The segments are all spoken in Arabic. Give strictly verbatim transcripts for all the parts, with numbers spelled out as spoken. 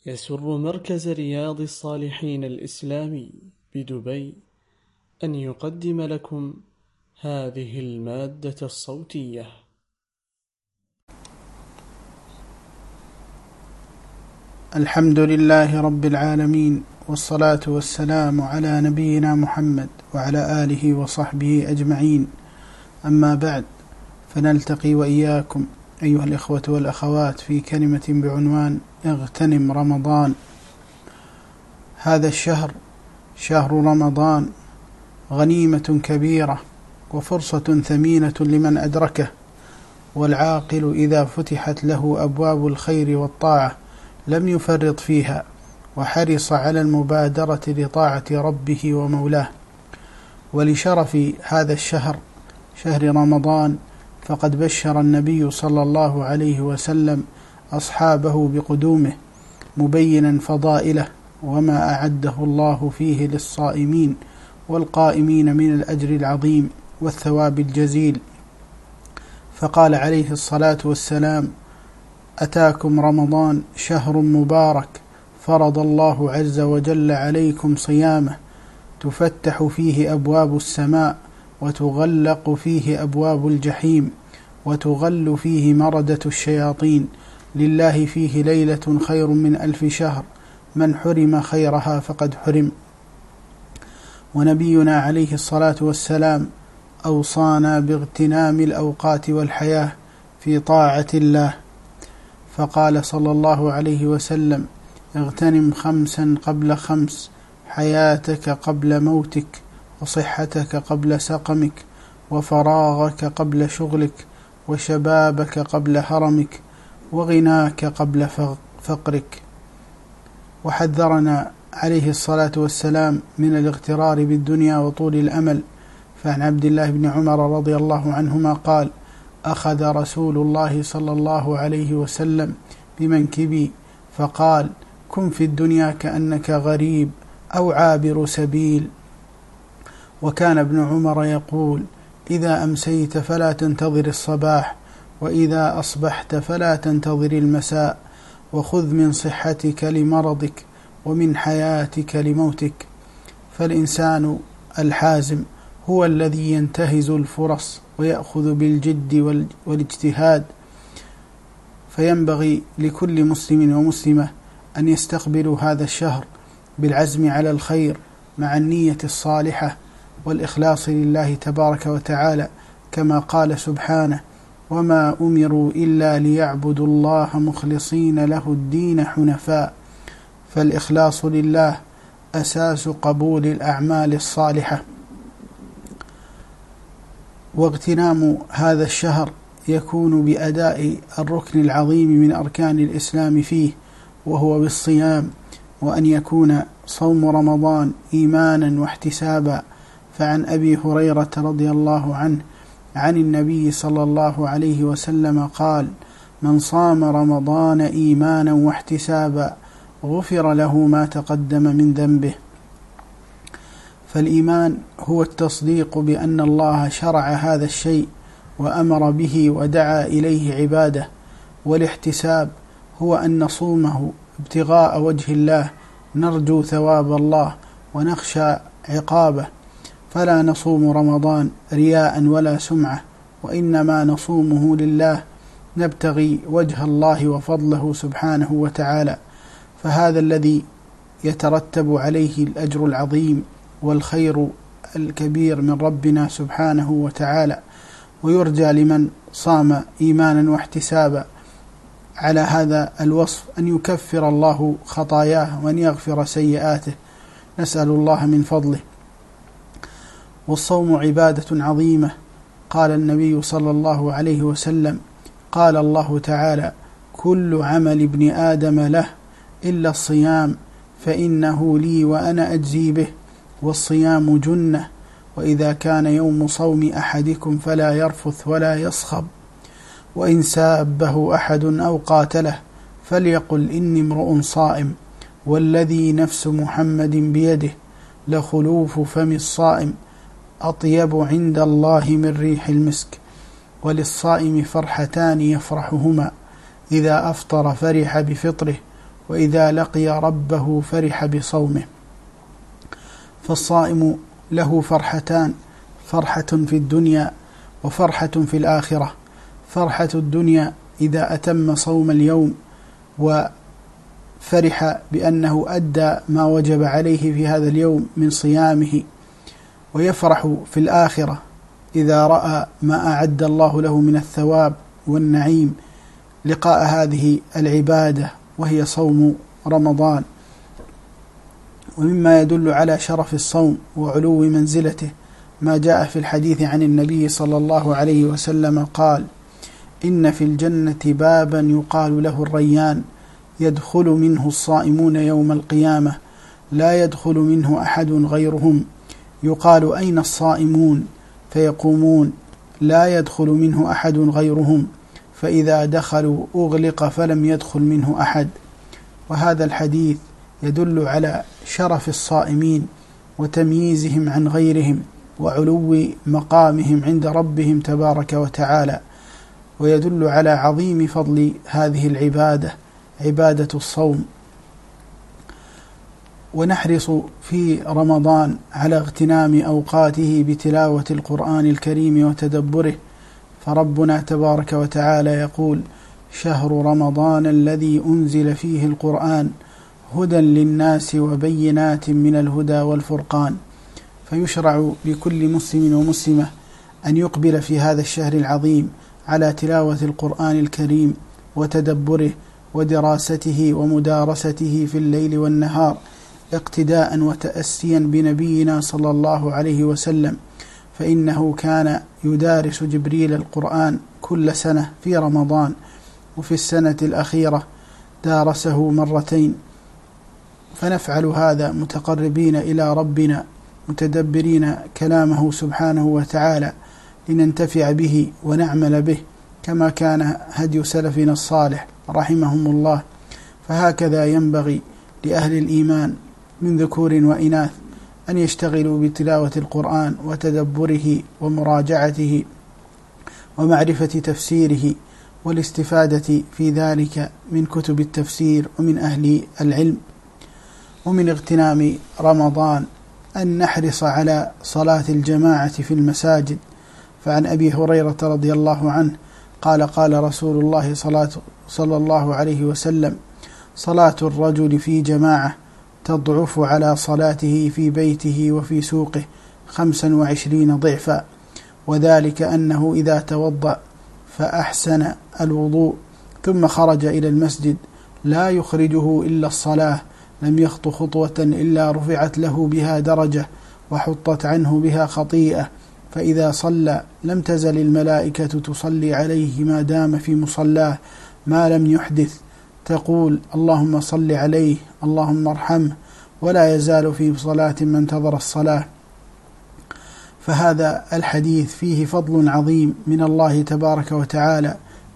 يسر مركز رياض الصالحين الإسلامي بدبي أن يقدم لكم هذه المادة الصوتية. الحمد لله رب العالمين، والصلاة والسلام على نبينا محمد وعلى آله وصحبه أجمعين. أما بعد، فنلتقي وإياكم أيها الإخوة والأخوات في كلمة بعنوان اغتنم رمضان. هذا الشهر شهر رمضان غنيمة كبيرة وفرصة ثمينة لمن أدركه، والعاقل إذا فتحت له أبواب الخير والطاعة لم يفرط فيها، وحرص على المبادرة لطاعة ربه ومولاه. ولشرف هذا الشهر شهر رمضان فقد بشر النبي صلى الله عليه وسلم أصحابه بقدومه، مبينا فضائله وما أعده الله فيه للصائمين والقائمين من الأجر العظيم والثواب الجزيل. فقال عليه الصلاة والسلام: أتاكم رمضان شهر مبارك فرض الله عز وجل عليكم صيامه، تفتح فيه أبواب السماء وتغلق فيه أبواب الجحيم وتغل فيه مردة الشياطين، لله فيه ليلة خير من ألف شهر، من حرم خيرها فقد حرم. ونبينا عليه الصلاة والسلام أوصانا باغتنام الأوقات والحياة في طاعة الله، فقال صلى الله عليه وسلم: اغتنم خمسا قبل خمس، حياتك قبل موتك، وصحتك قبل سقمك، وفراغك قبل شغلك، وشبابك قبل هرمك، وغناك قبل فقرك. وحذرنا عليه الصلاة والسلام من الاغترار بالدنيا وطول الأمل، فعن عبد الله بن عمر رضي الله عنهما قال: أخذ رسول الله صلى الله عليه وسلم بمنكبي فقال: كن في الدنيا كأنك غريب أو عابر سبيل. وكان ابن عمر يقول: إذا أمسيت فلا تنتظر الصباح، وإذا أصبحت فلا تنتظر المساء، وخذ من صحتك لمرضك ومن حياتك لموتك. فالإنسان الحازم هو الذي ينتهز الفرص ويأخذ بالجد والاجتهاد، فينبغي لكل مسلم ومسلمة أن يستقبلوا هذا الشهر بالعزم على الخير مع النية الصالحة والإخلاص لله تبارك وتعالى، كما قال سبحانه: وما أمروا إلا ليعبدوا الله مخلصين له الدين حنفاء. فالإخلاص لله أساس قبول الأعمال الصالحة. واغتنام هذا الشهر يكون بأداء الركن العظيم من أركان الإسلام فيه، وهو بالصيام، وأن يكون صوم رمضان إيمانا واحتسابا. فعن أبي هريرة رضي الله عنه عن النبي صلى الله عليه وسلم قال: من صام رمضان إيمانا واحتسابا غفر له ما تقدم من ذنبه. فالإيمان هو التصديق بأن الله شرع هذا الشيء وأمر به ودعا إليه عباده، والاحتساب هو أن نصومه ابتغاء وجه الله، نرجو ثواب الله ونخشى عقابه، فلا نصوم رمضان رياء ولا سمعة، وإنما نصومه لله نبتغي وجه الله وفضله سبحانه وتعالى. فهذا الذي يترتب عليه الأجر العظيم والخير الكبير من ربنا سبحانه وتعالى. ويرجى لمن صام إيمانا واحتسابا على هذا الوصف أن يكفر الله خطاياه وأن يغفر سيئاته، نسأل الله من فضله. والصوم عبادة عظيمة. قال النبي صلى الله عليه وسلم: قال الله تعالى: كل عمل ابن آدم له إلا الصيام فإنه لي وأنا أجزي به، والصيام جنة، وإذا كان يوم صوم أحدكم فلا يرفث ولا يصخب، وإن سابه أحد أو قاتله فليقل إني امرؤ صائم، والذي نفس محمد بيده لخلوف فم الصائم أطيب عند الله من ريح المسك. وللصائم فرحتان يفرحهما: إذا أفطر فرح بفطره، وإذا لقي ربه فرح بصومه. فالصائم له فرحتان: فرحة في الدنيا وفرحة في الآخرة. فرحة الدنيا إذا أتم صوم اليوم وفرح بأنه أدى ما وجب عليه في هذا اليوم من صيامه، ويفرح في الآخرة إذا رأى ما أعد الله له من الثواب والنعيم لقاء هذه العبادة وهي صوم رمضان. ومما يدل على شرف الصوم وعلو منزلته ما جاء في الحديث عن النبي صلى الله عليه وسلم قال: إن في الجنة بابا يقال له الريان، يدخل منه الصائمون يوم القيامة، لا يدخل منه أحد غيرهم، يقال: أين الصائمون؟ فيقومون: لا يدخل منه أحد غيرهم، فإذا دخلوا أغلق فلم يدخل منه أحد. وهذا الحديث يدل على شرف الصائمين وتمييزهم عن غيرهم وعلو مقامهم عند ربهم تبارك وتعالى، ويدل على عظيم فضل هذه العبادة، عبادة الصوم. ونحرص في رمضان على اغتنام أوقاته بتلاوة القرآن الكريم وتدبره، فربنا تبارك وتعالى يقول: شهر رمضان الذي أنزل فيه القرآن هدى للناس وبينات من الهدى والفرقان. فيشرع لكل مسلم ومسلمة أن يقبل في هذا الشهر العظيم على تلاوة القرآن الكريم وتدبره ودراسته ومدارسته في الليل والنهار، اقتداء وتأسيا بنبينا صلى الله عليه وسلم، فإنه كان يدارس جبريل القرآن كل سنة في رمضان، وفي السنة الأخيرة دارسه مرتين. فنفعل هذا متقربين إلى ربنا متدبرين كلامه سبحانه وتعالى لننتفع به ونعمل به، كما كان هدي سلفنا الصالح رحمهم الله. فهكذا ينبغي لأهل الإيمان من ذكور وإناث أن يشتغلوا بتلاوة القرآن وتدبره ومراجعته ومعرفة تفسيره والاستفادة في ذلك من كتب التفسير ومن أهل العلم. ومن اغتنام رمضان أن نحرص على صلاة الجماعة في المساجد. فعن أبي هريرة رضي الله عنه قال: قال رسول الله صلى الله عليه وسلم: صلاة الرجل في جماعة تضعف على صلاته في بيته وفي سوقه خمسا وعشرين ضعفا، وذلك أنه إذا توضأ فأحسن الوضوء ثم خرج إلى المسجد لا يخرجه إلا الصلاة لم يخط خطوة إلا رفعت له بها درجة وحطت عنه بها خطيئة، فإذا صلى لم تزل الملائكة تصلي عليه ما دام في مصلاه ما لم يحدث، تقول: اللهم صل عليه، اللهم ارحمه، ولا يزال في صلاة من انتظر الصلاة. فهذا الحديث فيه فضل عظيم من الله تبارك وتعالى،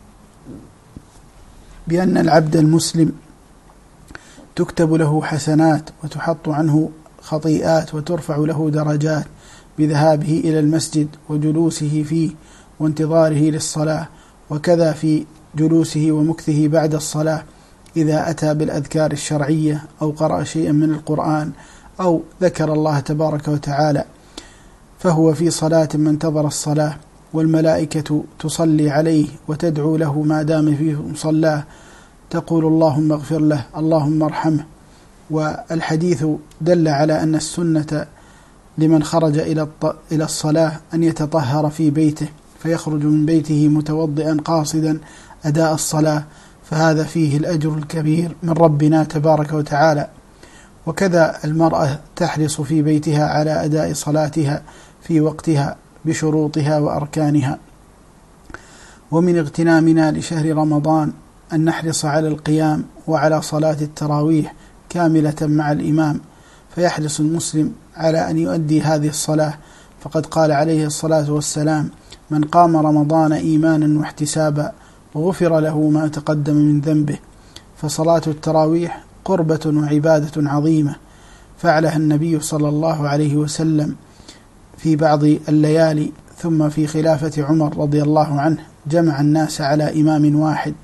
بأن العبد المسلم تكتب له حسنات وتحط عنه خطيئات وترفع له درجات بذهابه إلى المسجد وجلوسه فيه وانتظاره للصلاة، وكذا في جلوسه ومكثه بعد الصلاة إذا أتى بالأذكار الشرعية أو قرأ شيئا من القرآن أو ذكر الله تبارك وتعالى، فهو في صلاة من انتظر الصلاة، والملائكة تصلي عليه وتدعو له ما دام في مصلاه، تقول: اللهم اغفر له، اللهم ارحمه. والحديث دل على أن السنة لمن خرج إلى الصلاة أن يتطهر في بيته، فيخرج من بيته متوضئا قاصدا أداء الصلاة، فهذا فيه الأجر الكبير من ربنا تبارك وتعالى. وكذا المرأة تحرص في بيتها على أداء صلاتها في وقتها بشروطها وأركانها. ومن اغتنامنا لشهر رمضان أن نحرص على القيام وعلى صلاة التراويح كاملة مع الإمام، فيحرص المسلم على أن يؤدي هذه الصلاة، فقد قال عليه الصلاة والسلام: من قام رمضان إيمانا واحتسابا وغفر له ما تقدم من ذنبه. فصلاة التراويح قربة وعبادة عظيمة، فعلها النبي صلى الله عليه وسلم في بعض الليالي، ثم في خلافة عمر رضي الله عنه جمع الناس على إمام واحد،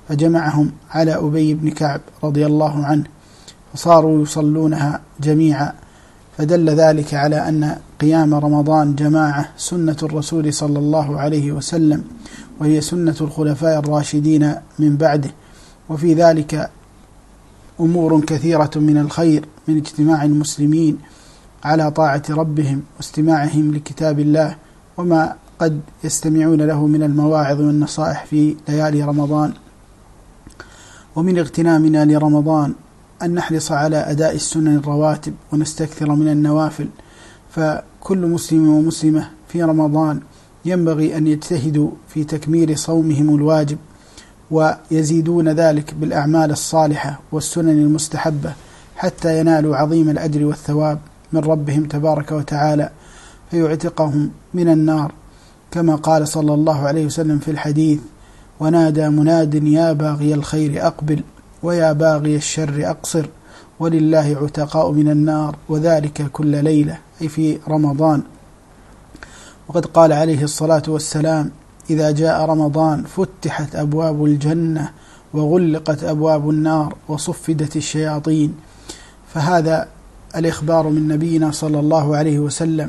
فجمعهم على أبي بن كعب رضي الله عنه فصاروا يصلونها جميعا، فدل ذلك على أن قيام رمضان جماعة سنة الرسول صلى الله عليه وسلم، وهي سنة الخلفاء الراشدين من بعده، وفي ذلك أمور كثيرة من الخير من اجتماع المسلمين على طاعة ربهم واستماعهم لكتاب الله، وما قد يستمعون له من المواعظ والنصائح في ليالي رمضان. ومن اغتنامنا لرمضان أن نحرص على أداء السنن الرواتب ونستكثر من النوافل، فكل مسلم ومسلمة في رمضان ينبغي أن يجتهدوا في تكميل صومهم الواجب، ويزيدون ذلك بالأعمال الصالحة والسنن المستحبة حتى ينالوا عظيم الأجر والثواب من ربهم تبارك وتعالى فيعتقهم من النار، كما قال صلى الله عليه وسلم في الحديث: ونادى مناد يا باغي الخير أقبل ويا باغي الشر أقصر ولله عتقاء من النار وذلك كل ليلة، أي في رمضان. وقد قال عليه الصلاة والسلام: إذا جاء رمضان فتحت أبواب الجنة وغلقت أبواب النار وصفدت الشياطين. فهذا الإخبار من نبينا صلى الله عليه وسلم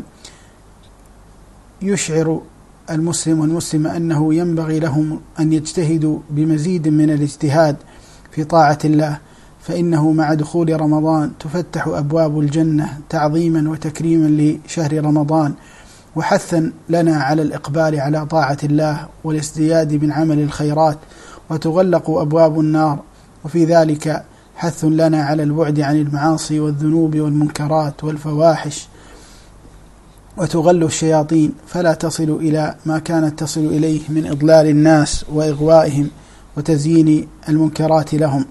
يشعر المسلم والمسلمة أنه ينبغي لهم أن يجتهدوا بمزيد من الاجتهاد في طاعة الله، فإنه مع دخول رمضان تفتح أبواب الجنة تعظيما وتكريما لشهر رمضان، وحثا لنا على الإقبال على طاعة الله والازدياد من عمل الخيرات، وتغلق أبواب النار، وفي ذلك حث لنا على البعد عن المعاصي والذنوب والمنكرات والفواحش، وتغل الشياطين فلا تصل إلى ما كانت تصل إليه من إضلال الناس وإغوائهم وتزيين المنكرات لهم.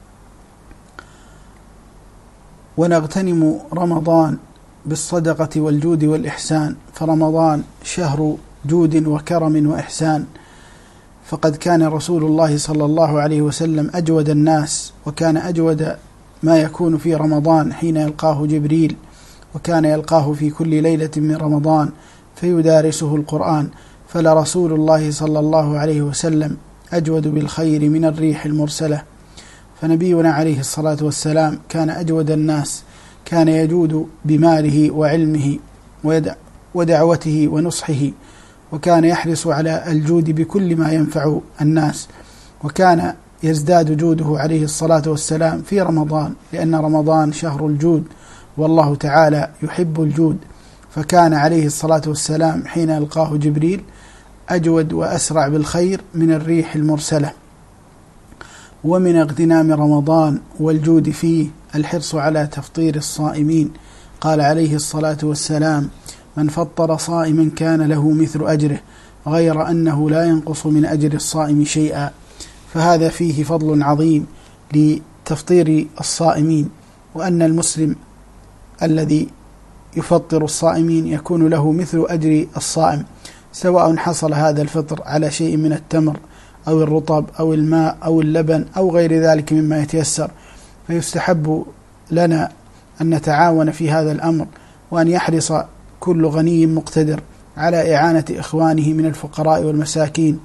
ونغتنم رمضان بالصدقة والجود والإحسان، فرمضان شهر جود وكرم وإحسان، فقد كان رسول الله صلى الله عليه وسلم أجود الناس، وكان أجود ما يكون في رمضان حين يلقاه جبريل، وكان يلقاه في كل ليلة من رمضان فيدارسه القرآن، فلرسول الله صلى الله عليه وسلم أجود بالخير من الريح المرسلة. فنبينا عليه الصلاة والسلام كان أجود الناس، كان يجود بماله وعلمه ودعوته ونصحه، وكان يحرص على الجود بكل ما ينفع الناس، وكان يزداد جوده عليه الصلاة والسلام في رمضان، لأن رمضان شهر الجود والله تعالى يحب الجود، فكان عليه الصلاة والسلام حين يلقاه جبريل أجود وأسرع بالخير من الريح المرسلة. ومن اغتنام رمضان والجود فيه الحرص على تفطير الصائمين، قال عليه الصلاة والسلام: من فطر صائما كان له مثل أجره غير أنه لا ينقص من أجر الصائم شيئا. فهذا فيه فضل عظيم لتفطير الصائمين، وأن المسلم الذي يفطر الصائمين يكون له مثل أجر الصائم، سواء حصل هذا الفطر على شيء من التمر أو الرطب أو الماء أو اللبن أو غير ذلك مما يتيسر. فيستحب لنا أن نتعاون في هذا الأمر، وأن يحرص كل غني مقتدر على إعانة إخوانه من الفقراء والمساكين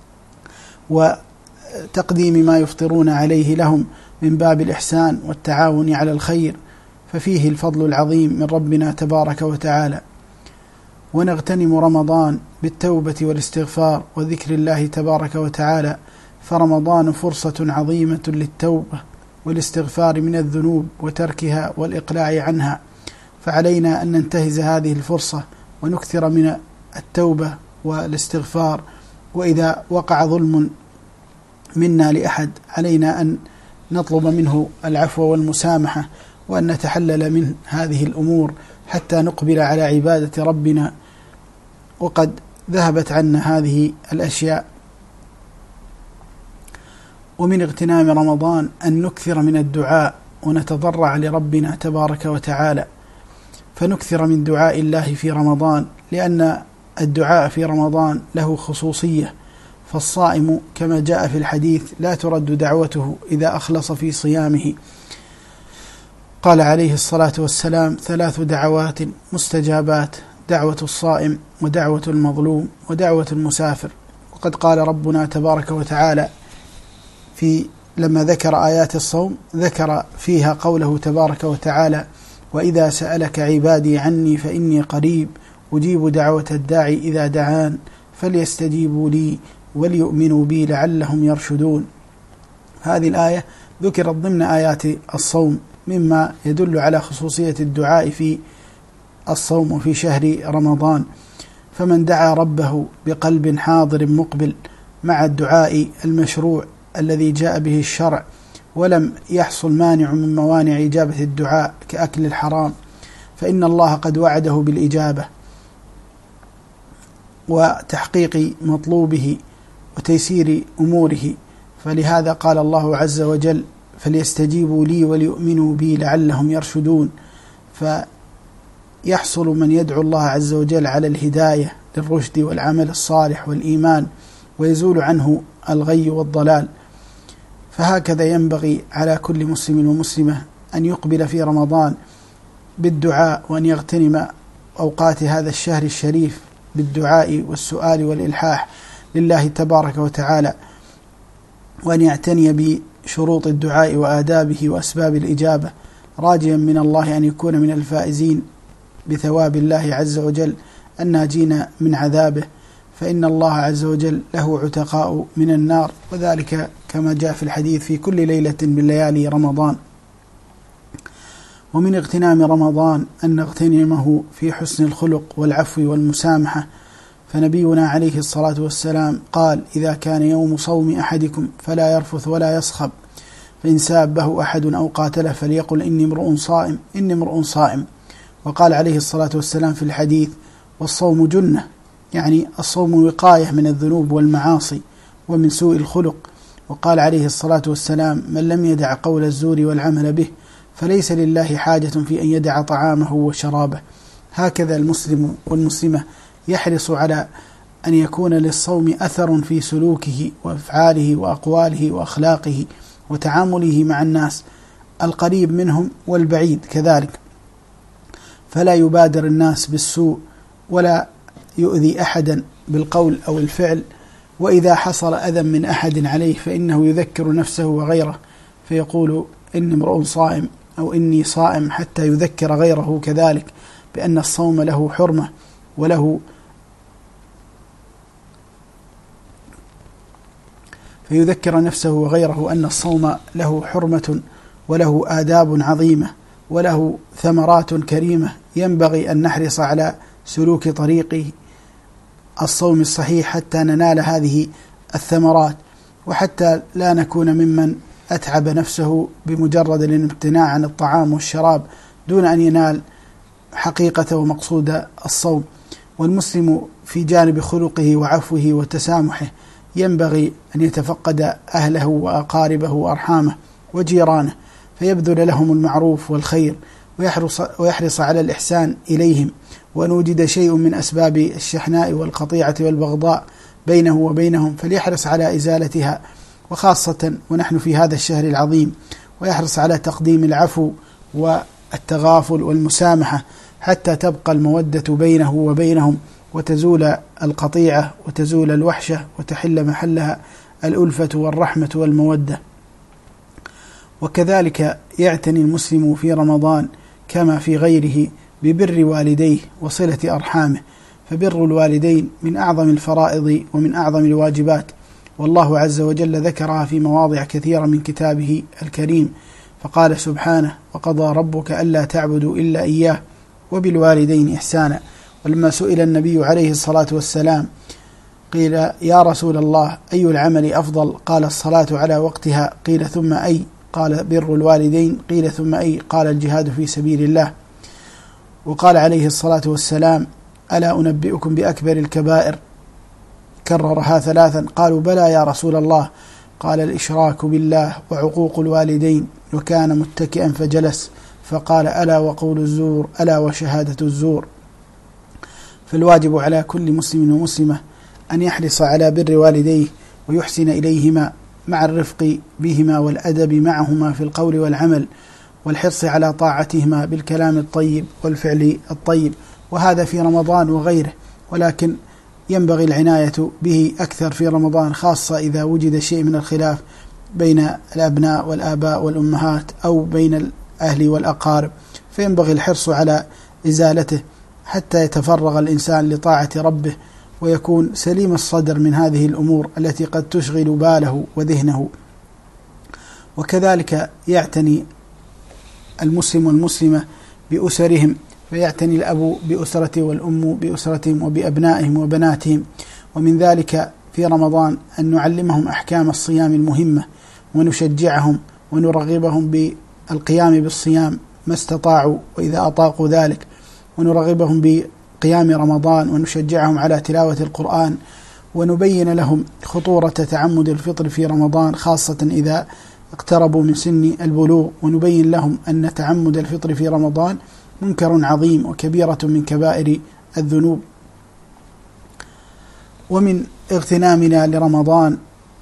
وتقديم ما يفطرون عليه لهم من باب الإحسان والتعاون على الخير، ففيه الفضل العظيم من ربنا تبارك وتعالى. ونغتنم رمضان بالتوبة والاستغفار وذكر الله تبارك وتعالى، فرمضان فرصة عظيمة للتوبة والاستغفار من الذنوب وتركها والإقلاع عنها، فعلينا أن ننتهز هذه الفرصة ونكثر من التوبة والاستغفار، وإذا وقع ظلم منا لأحد علينا أن نطلب منه العفو والمسامحة، وأن نتحلل من هذه الأمور حتى نقبل على عبادة ربنا، وقد ذهبت عنا هذه الأشياء. ومن اغتنام رمضان أن نكثر من الدعاء ونتضرع لربنا تبارك وتعالى، فنكثر من دعاء الله في رمضان، لأن الدعاء في رمضان له خصوصية، فالصائم كما جاء في الحديث لا ترد دعوته إذا أخلص في صيامه. قال عليه الصلاة والسلام: ثلاث دعوات مستجابات: دعوة الصائم ودعوة المظلوم ودعوة المسافر. وقد قال ربنا تبارك وتعالى في لما ذكر آيات الصوم ذكر فيها قوله تبارك وتعالى: وإذا سألك عبادي عني فإني قريب أجيب دعوة الداعي إذا دعان فليستجيبوا لي وليؤمنوا بي لعلهم يرشدون. هذه الآية ذكرت ضمن آيات الصوم مما يدل على خصوصية الدعاء في الصوم وفي شهر رمضان. فمن دعا ربه بقلب حاضر مقبل مع الدعاء المشروع الذي جاء به الشرع ولم يحصل مانع من موانع إجابة الدعاء كأكل الحرام، فإن الله قد وعده بالإجابة وتحقيق مطلوبه وتيسير أموره. فلهذا قال الله عز وجل: فليستجيبوا لي وليؤمنوا بي لعلهم يرشدون. فيحصل من يدعو الله عز وجل على الهداية للرشد والعمل الصالح والإيمان، ويزول عنه الغي والضلال. فهكذا ينبغي على كل مسلم ومسلمة أن يقبل في رمضان بالدعاء، وأن يغتنم أوقات هذا الشهر الشريف بالدعاء والسؤال والإلحاح لله تبارك وتعالى، وأن يعتني بشروط الدعاء وآدابه وأسباب الإجابة، راجيا من الله أن يكون من الفائزين بثواب الله عز وجل الناجين من عذابه، فإن الله عز وجل له عتقاء من النار، وذلك كما جاء في الحديث في كل ليلة من ليالي رمضان. ومن اغتنام رمضان أن نغتنمه في حسن الخلق والعفو والمسامحة، فنبينا عليه الصلاة والسلام قال: إذا كان يوم صوم أحدكم فلا يرفث ولا يصخب، فإن سابه أحد أو قاتله فليقل إني امرؤ صائم إني امرؤ صائم. وقال عليه الصلاة والسلام في الحديث: والصوم جنة، يعني الصوم وقاية من الذنوب والمعاصي ومن سوء الخلق. وقال عليه الصلاة والسلام: من لم يدع قول الزور والعمل به فليس لله حاجة في أن يدع طعامه وشرابه. هكذا المسلم والمسلمة يحرص على أن يكون للصوم أثر في سلوكه وأفعاله وأقواله وأخلاقه وتعامله مع الناس، القريب منهم والبعيد كذلك، فلا يبادر الناس بالسوء ولا يؤذي أحدا بالقول أو الفعل. وإذا حصل أذى من أحد عليه فإنه يذكر نفسه وغيره فيقول: إني امرؤ صائم أو إني صائم، حتى يذكر غيره كذلك بأن الصوم له حرمة وله فيذكر نفسه وغيره أن الصوم له حرمة وله آداب عظيمة وله ثمرات كريمة، ينبغي أن نحرص على سلوك طريق الصوم الصحيح حتى ننال هذه الثمرات، وحتى لا نكون ممن أتعب نفسه بمجرد الامتناع عن الطعام والشراب دون أن ينال حقيقة ومقصود الصوم. والمسلم في جانب خلقه وعفوه وتسامحه ينبغي أن يتفقد أهله وأقاربه وأرحامه وجيرانه، فيبذل لهم المعروف والخير ويحرص, ويحرص على الإحسان إليهم، وأن وجد شيء من أسباب الشحناء والقطيعة والبغضاء بينه وبينهم فليحرص على إزالتها، وخاصة ونحن في هذا الشهر العظيم، ويحرص على تقديم العفو والتغافل والمسامحة حتى تبقى المودة بينه وبينهم، وتزول القطيعة وتزول الوحشة وتحل محلها الألفة والرحمة والمودة. وكذلك يعتني المسلم في رمضان كما في غيره ببر والديه وصلة أرحامه، فبر الوالدين من أعظم الفرائض ومن أعظم الواجبات، والله عز وجل ذكرها في مواضع كثيرة من كتابه الكريم، فقال سبحانه: وقضى ربك ألا تعبدوا إلا إياه وبالوالدين إحسانا. ولما سئل النبي عليه الصلاة والسلام قيل: يا رسول الله أي العمل أفضل؟ قال: الصلاة على وقتها. قيل: ثم أي؟ قال: بر الوالدين. قيل: ثم أي؟ قال: الجهاد في سبيل الله. وقال عليه الصلاة والسلام: ألا أنبئكم بأكبر الكبائر؟ كررها ثلاثا. قالوا: بلى يا رسول الله. قال: الإشراك بالله وعقوق الوالدين. وكان متكئا فجلس فقال: ألا وقول الزور، ألا وشهادة الزور. فالواجب على كل مسلم ومسلمة أن يحرص على بر والديه ويحسن إليهما مع الرفق بهما والأدب معهما في القول والعمل، والحرص على طاعتهما بالكلام الطيب والفعل الطيب، وهذا في رمضان وغيره، ولكن ينبغي العناية به أكثر في رمضان، خاصة إذا وجد شيء من الخلاف بين الأبناء والآباء والأمهات أو بين الأهل والأقارب، فينبغي الحرص على إزالته حتى يتفرغ الإنسان لطاعة ربه ويكون سليم الصدر من هذه الأمور التي قد تشغل باله وذهنه. وكذلك يعتني المسلم والمسلمة بأسرهم، فيعتني الأب بأسرته والأم بأسرتهم وبأبنائهم وبناتهم. ومن ذلك في رمضان أن نعلمهم أحكام الصيام المهمة، ونشجعهم ونرغبهم بالقيام بالصيام ما استطاعوا وإذا أطاقوا ذلك، ونرغبهم بقيام رمضان، ونشجعهم على تلاوة القرآن، ونبين لهم خطورة تعمد الفطر في رمضان خاصة إذا اقتربوا من سن البلوغ، ونبين لهم أن تعمد الفطر في رمضان منكر عظيم وكبيرة من كبائر الذنوب. ومن اغتنامنا لرمضان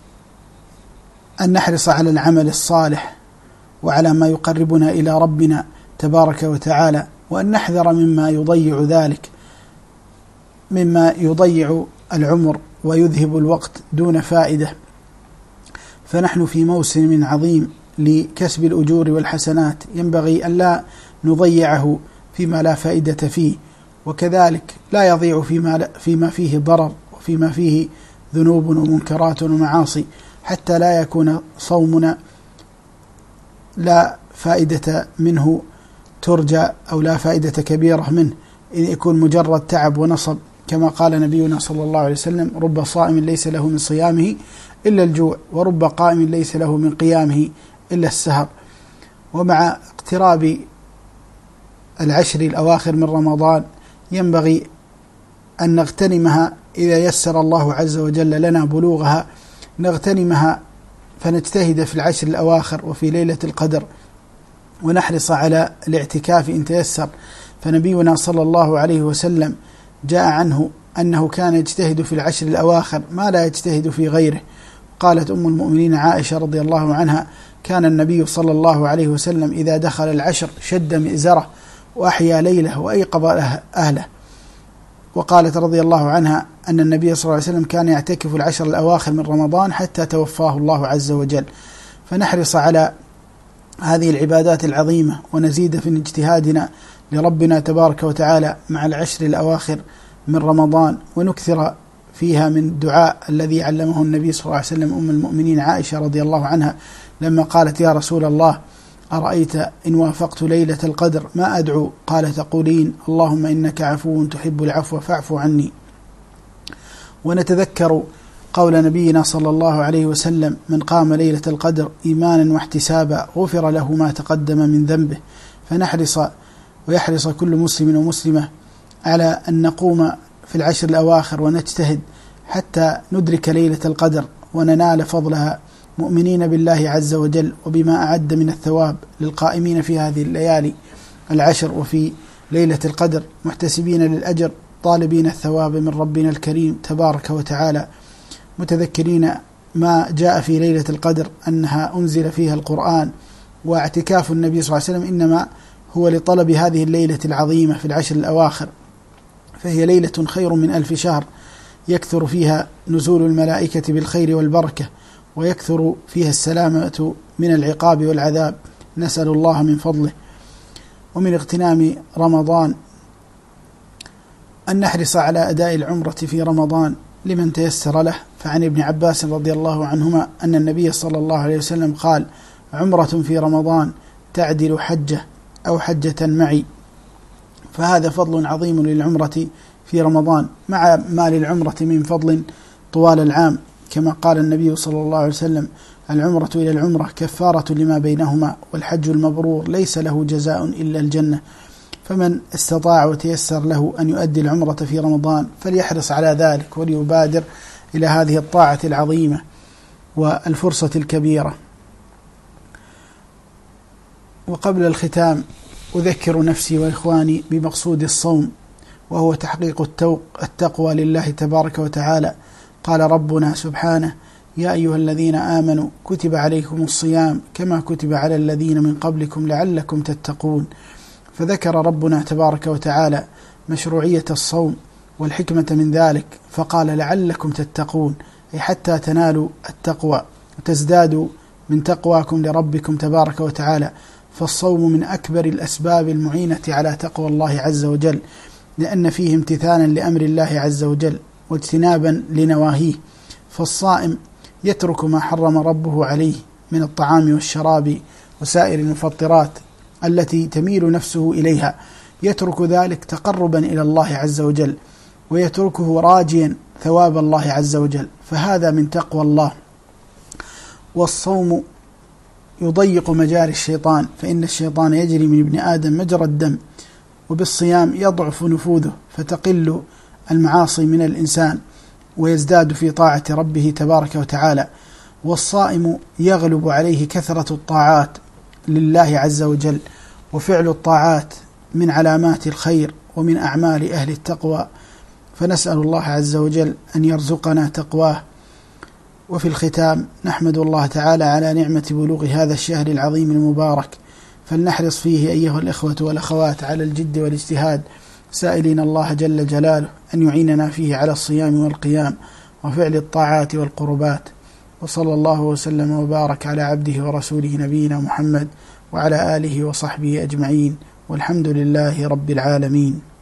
أن نحرص على العمل الصالح وعلى ما يقربنا إلى ربنا تبارك وتعالى، وأن نحذر مما يضيع ذلك، مما يضيع العمر ويذهب الوقت دون فائدة. فنحن في موسم عظيم لكسب الأجور والحسنات، ينبغي أن لا نضيعه فيما لا فائدة فيه، وكذلك لا يضيع فيما, فيما فيه ضرر وفيما فيه ذنوب ومنكرات ومعاصي، حتى لا يكون صومنا لا فائدة منه ترجى أو لا فائدة كبيرة منه، إن يكون مجرد تعب ونصب، كما قال نبينا صلى الله عليه وسلم: رب صائم ليس له من صيامه إلا الجوع، ورب قائم ليس له من قيامه إلا السهر. ومع اقتراب العشر الأواخر من رمضان ينبغي أن نغتنمها إذا يسر الله عز وجل لنا بلوغها، نغتنمها فنجتهد في العشر الأواخر وفي ليلة القدر، ونحرص على الاعتكاف إن تيسر. فنبينا صلى الله عليه وسلم جاء عنه أنه كان يجتهد في العشر الأواخر ما لا يجتهد في غيره. قالت أم المؤمنين عائشة رضي الله عنها: كان النبي صلى الله عليه وسلم إذا دخل العشر شد مئزره وأحيا ليله وأيقظ أهله. وقالت رضي الله عنها أن النبي صلى الله عليه وسلم كان يعتكف العشر الأواخر من رمضان حتى توفاه الله عز وجل. فنحرص على هذه العبادات العظيمة ونزيد في اجتهادنا لربنا تبارك وتعالى مع العشر الأواخر من رمضان، ونكثر فيها من الدعاء الذي علمه النبي صلى الله عليه وسلم أم المؤمنين عائشة رضي الله عنها لما قالت: يا رسول الله، أرأيت إن وافقت ليلة القدر ما أدعو؟ قال: تقولين: اللهم إنك عفو تحب العفو فاعف عني. ونتذكر قول نبينا صلى الله عليه وسلم: من قام ليلة القدر إيمانا واحتسابا غفر له ما تقدم من ذنبه. فنحرص ويحرص كل مسلم ومسلمة على أن نقوم في العشر الأواخر ونجتهد حتى ندرك ليلة القدر وننال فضلها، مؤمنين بالله عز وجل وبما أعد من الثواب للقائمين في هذه الليالي العشر وفي ليلة القدر، محتسبين للأجر طالبين الثواب من ربنا الكريم تبارك وتعالى، متذكرين ما جاء في ليلة القدر أنها أنزل فيها القرآن. واعتكاف النبي صلى الله عليه وسلم إنما هو لطلب هذه الليلة العظيمة في العشر الأواخر، فهي ليلة خير من ألف شهر، يكثر فيها نزول الملائكة بالخير والبركة، ويكثر فيها السلامة من العقاب والعذاب، نسأل الله من فضله. ومن اغتنام رمضان أن نحرص على أداء العمرة في رمضان لمن تيسر له. فعن ابن عباس رضي الله عنهما أن النبي صلى الله عليه وسلم قال: عمرة في رمضان تعدل حجة أو حجة معي. فهذا فضل عظيم للعمرة في رمضان مع ما للعمرة من فضل طوال العام، كما قال النبي صلى الله عليه وسلم: العمرة إلى العمرة كفارة لما بينهما، والحج المبرور ليس له جزاء إلا الجنة. فمن استطاع وتيسر له أن يؤدي العمرة في رمضان فليحرص على ذلك وليبادر إلى هذه الطاعة العظيمة والفرصة الكبيرة. وقبل الختام أذكر نفسي وإخواني بمقصود الصوم، وهو تحقيق التقوى لله تبارك وتعالى. قال ربنا سبحانه: يا أيها الذين آمنوا كتب عليكم الصيام كما كتب على الذين من قبلكم لعلكم تتقون. فذكر ربنا تبارك وتعالى مشروعية الصوم والحكمة من ذلك، فقال: لعلكم تتقون، أي حتى تنالوا التقوى وتزدادوا من تقواكم لربكم تبارك وتعالى. فالصوم من أكبر الأسباب المعينة على تقوى الله عز وجل، لأن فيه امتثالا لأمر الله عز وجل واجتنابا لنواهيه. فالصائم يترك ما حرم ربه عليه من الطعام والشراب وسائر المفطرات التي تميل نفسه إليها، يترك ذلك تقربا إلى الله عز وجل، ويتركه راجيا ثواب الله عز وجل، فهذا من تقوى الله. والصوم يضيق مجاري الشيطان، فإن الشيطان يجري من ابن آدم مجرى الدم، وبالصيام يضعف نفوذه فتقل المعاصي من الإنسان ويزداد في طاعة ربه تبارك وتعالى. والصائم يغلب عليه كثرة الطاعات لله عز وجل، وفعل الطاعات من علامات الخير ومن أعمال أهل التقوى، فنسأل الله عز وجل أن يرزقنا تقواه. وفي الختام نحمد الله تعالى على نعمة بلوغ هذا الشهر العظيم المبارك، فلنحرص فيه أيها الإخوة والأخوات على الجد والاجتهاد، سائلين الله جل جلاله أن يعيننا فيه على الصيام والقيام وفعل الطاعات والقربات. وصلى الله وسلم وبارك على عبده ورسوله نبينا محمد وعلى آله وصحبه أجمعين، والحمد لله رب العالمين.